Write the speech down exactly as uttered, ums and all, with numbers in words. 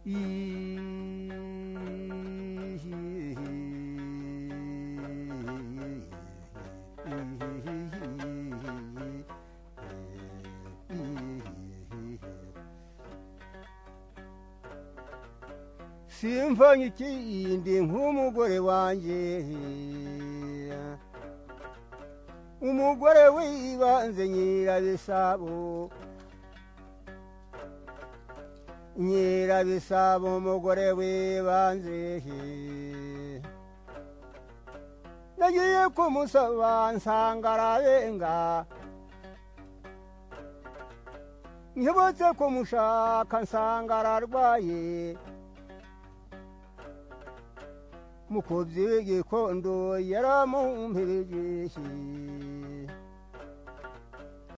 simvanye ikindi nk'umugore wanjye umugore wibanze nyirabisabo nyirabisabo umugore wibanze nagiye kumusaba nsanga arabenga nkibutse kumushaka nsanga ararwaye mukobyi w'igikondo yaramumpirije